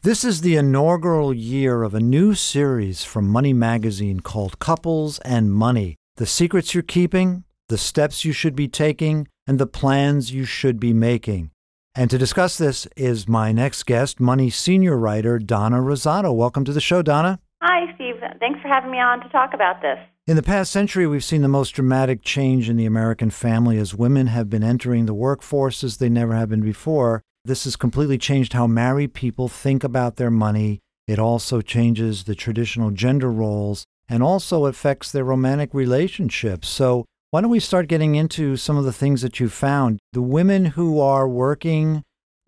This is the inaugural year of a new series from Money Magazine called Couples and Money: The Secrets You're Keeping, the Steps You Should Be Taking, and the Plans You Should Be Making. And to discuss this is my next guest, Money senior writer Donna Rosato. Welcome to the show, Donna. Hi, Steve. Thanks for having me on to talk about this. In the past century, we've seen the most dramatic change in the American family as women have been entering the workforce as they never have been before. This has completely changed how married people think about their money. It also changes the traditional gender roles and also affects their romantic relationships. So why don't we start getting into some of the things that you found? The women who are working,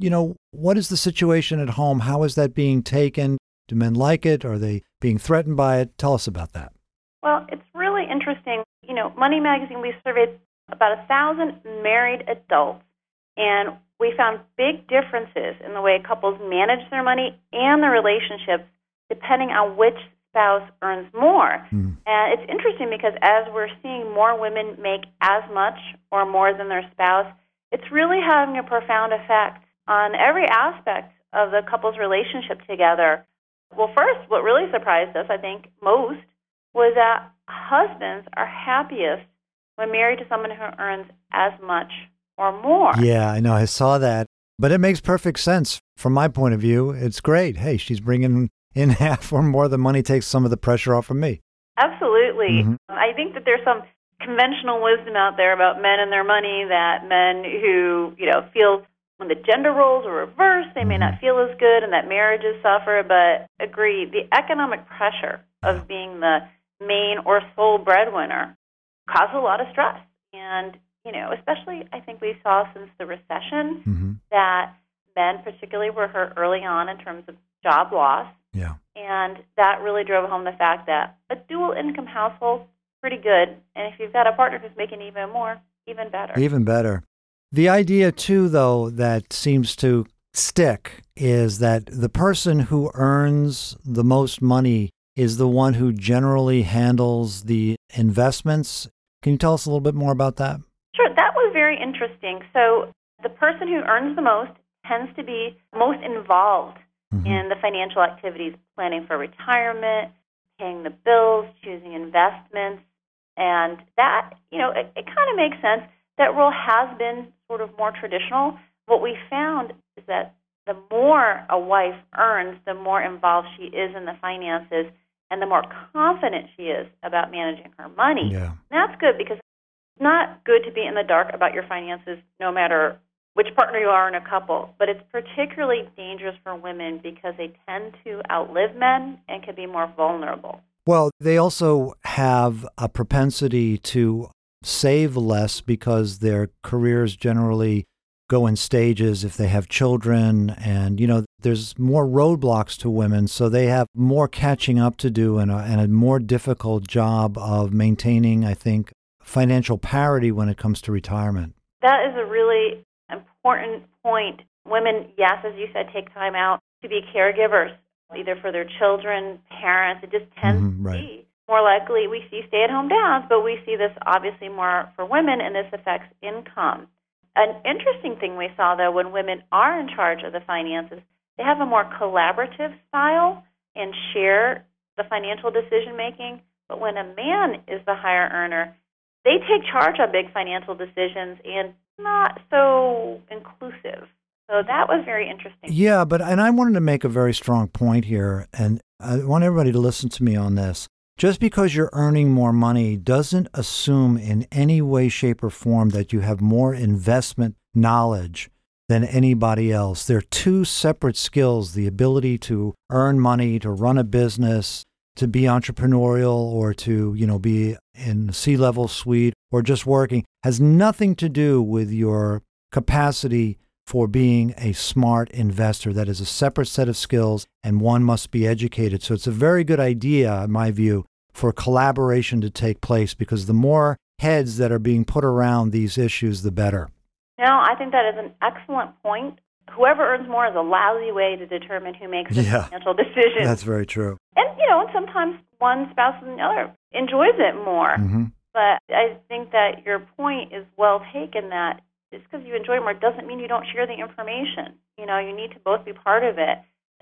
what is the situation at home? How is that being taken? Do men like it? Are they being threatened by it? Tell us about that. Well, it's really interesting. Money Magazine, we surveyed about 1,000 married adults, and we found big differences in the way couples manage their money and their relationships depending on which spouse earns more. And it's interesting because as we're seeing more women make as much or more than their spouse, it's really having a profound effect on every aspect of the couple's relationship together. Well, first, what really surprised us, I think, most, was that husbands are happiest when married to someone who earns as much or more. Yeah, I know. I saw that. But it makes perfect sense from my point of view. It's great. Hey, she's bringing in half or more. The money takes some of the pressure off of me. Absolutely. I think that there's some conventional wisdom out there about men and their money, that men who, feel when the gender roles are reversed, they may not feel as good and that marriages suffer. But agree, the economic pressure of being the main or sole breadwinner causes a lot of stress. And especially I think we saw since the recession that men particularly were hurt early on in terms of job loss. Yeah. And that really drove home the fact that a dual income household is pretty good. And if you've got a partner who's making even more, even better. Even better. The idea, too, though, that seems to stick is that the person who earns the most money is the one who generally handles the investments. Can you tell us a little bit more about that? Sure, that was very interesting. So the person who earns the most tends to be most involved in the financial activities, planning for retirement, paying the bills, choosing investments. And that, it kind of makes sense. That role has been sort of more traditional. What we found is that the more a wife earns, the more involved she is in the finances and the more confident she is about managing her money. Yeah. And that's good because it's not good to be in the dark about your finances no matter which partner you are in a couple, but it's particularly dangerous for women because they tend to outlive men and can be more vulnerable. Well, they also have a propensity to save less because their careers generally go in stages if they have children, and there's more roadblocks to women, so they have more catching up to do and a more difficult job of maintaining, I think, financial parity when it comes to retirement. That is a really important point. Women, yes, as you said, take time out to be caregivers, either for their children, parents. It just tends to be more likely. We see stay-at-home dads, but we see this obviously more for women, and this affects income. An interesting thing we saw, though, when women are in charge of the finances, they have a more collaborative style and share the financial decision-making. But when a man is the higher earner, they take charge of big financial decisions and not so inclusive. So that was very interesting. Yeah, and I wanted to make a very strong point here, and I want everybody to listen to me on this. Just because you're earning more money doesn't assume in any way, shape, or form that you have more investment knowledge than anybody else. They're two separate skills: the ability to earn money, to run a business, to be entrepreneurial, or to, be in a C-level suite, or just working, has nothing to do with your capacity for being a smart investor. That is a separate set of skills, and one must be educated. So it's a very good idea, in my view, for collaboration to take place, because the more heads that are being put around these issues, the better. No, I think that is an excellent point. Whoever earns more is a lousy way to determine who makes the financial decision. That's very true. And, sometimes one spouse than the other enjoys it more. But I think that your point is well taken, that just because you enjoy it more doesn't mean you don't share the information. You need to both be part of it.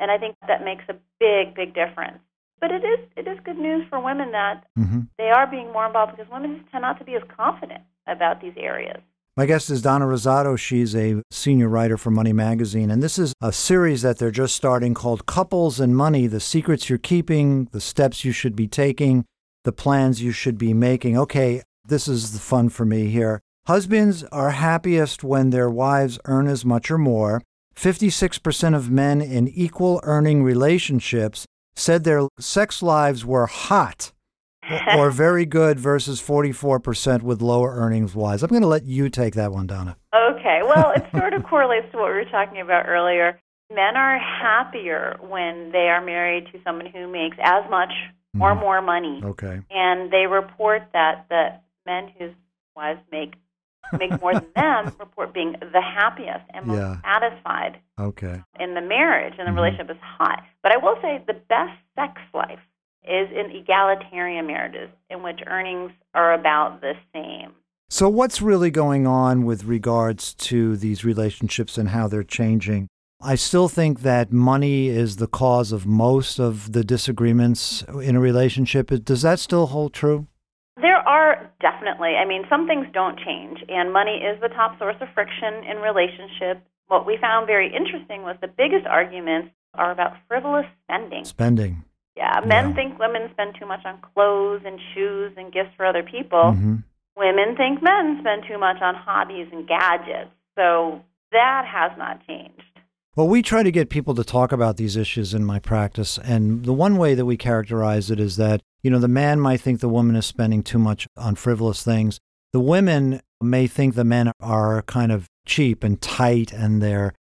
And I think that makes a big, big difference. But it is good news for women that they are being more involved because women just tend not to be as confident about these areas. My guest is Donna Rosato. She's a senior writer for Money Magazine. And this is a series that they're just starting called Couples and Money, The Secrets You're Keeping, The Steps You Should Be Taking, The Plans You Should Be Making. Okay, this is the fun for me here. Husbands are happiest when their wives earn as much or more. 56% of men in equal earning relationships said their sex lives were hot or very good versus 44% with lower earnings wives. I'm going to let you take that one, Donna. Okay. Well, it sort of correlates to what we were talking about earlier. Men are happier when they are married to someone who makes as much or more money. Okay. And they report that the men whose wives make more than them report being the happiest and most satisfied in the marriage, and the relationship is hot. But I will say the best sex life is in egalitarian marriages in which earnings are about the same. So what's really going on with regards to these relationships and how they're changing? I still think that money is the cause of most of the disagreements in a relationship. Does that still hold true? There are definitely. I mean, some things don't change, and money is the top source of friction in relationships. What we found very interesting was the biggest arguments are about frivolous spending. Spending. Yeah, men think women spend too much on clothes and shoes and gifts for other people. Women think men spend too much on hobbies and gadgets. So that has not changed. Well, we try to get people to talk about these issues in my practice, and the one way that we characterize it is that, the man might think the woman is spending too much on frivolous things. The women may think the men are kind of cheap and tight, and they're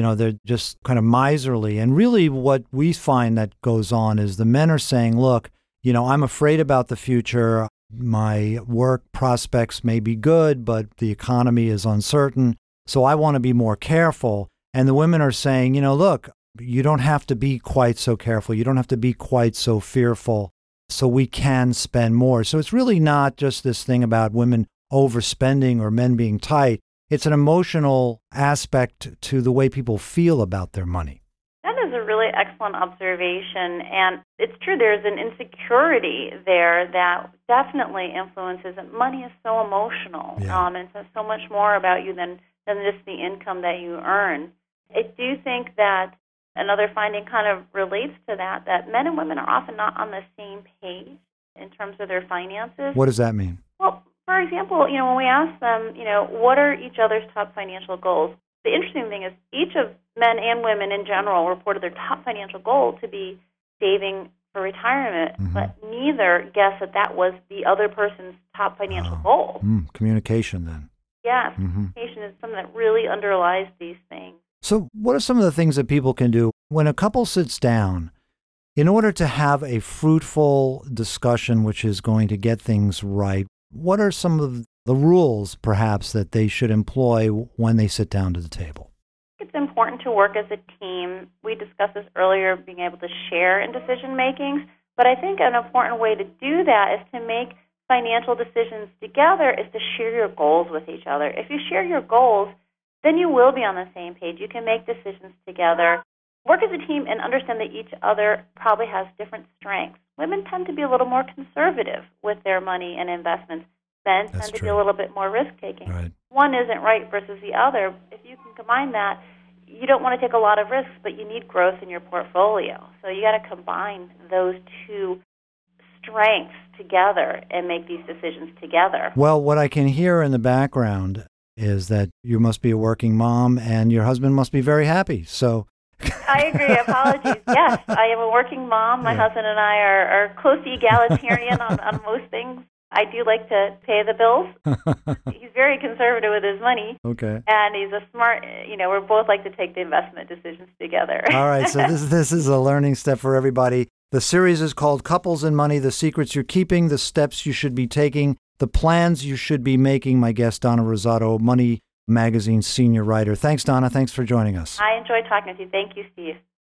just kind of miserly. And really what we find that goes on is the men are saying, look, I'm afraid about the future. My work prospects may be good, but the economy is uncertain. So I want to be more careful. And the women are saying, look, you don't have to be quite so careful. You don't have to be quite so fearful. So we can spend more. So it's really not just this thing about women overspending or men being tight. It's an emotional aspect to the way people feel about their money. That is a really excellent observation. And it's true, there's an insecurity there that definitely influences it. Money is so emotional. And it says so much more about you than just the income that you earn. I do think that another finding kind of relates to that men and women are often not on the same page in terms of their finances. What does that mean? Well, for example, when we ask them, what are each other's top financial goals? The interesting thing is each of men and women in general reported their top financial goal to be saving for retirement, but neither guessed that was the other person's top financial goal. Communication then. Yeah, communication is something that really underlies these things. So what are some of the things that people can do when a couple sits down in order to have a fruitful discussion which is going to get things right? What are some of the rules, perhaps, that they should employ when they sit down to the table? It's important to work as a team. We discussed this earlier, being able to share in decision making. But I think an important way to do that is to make financial decisions together, is to share your goals with each other. If you share your goals, then you will be on the same page. You can make decisions together. Work as a team and understand that each other probably has different strengths. Women tend to be a little more conservative with their money and investments. Men tend to be a little bit more risk-taking. Right. One isn't right versus the other. If you can combine that, you don't want to take a lot of risks, but you need growth in your portfolio. So you got to combine those two strengths together and make these decisions together. Well, what I can hear in the background is that you must be a working mom and your husband must be very happy. So I agree. Apologies. Yes, I am a working mom. My husband and I are close to egalitarian on most things. I do like to pay the bills. He's very conservative with his money. Okay. And he's a smart, we both like to take the investment decisions together. All right. So this is a learning step for everybody. The series is called Couples and Money, The Secrets You're Keeping, The Steps You Should Be Taking, The Plans You Should Be Making. My guest, Donna Rosato, Money Magazine senior writer. Thanks, Donna. Thanks for joining us. I enjoyed talking with you. Thank you, Steve.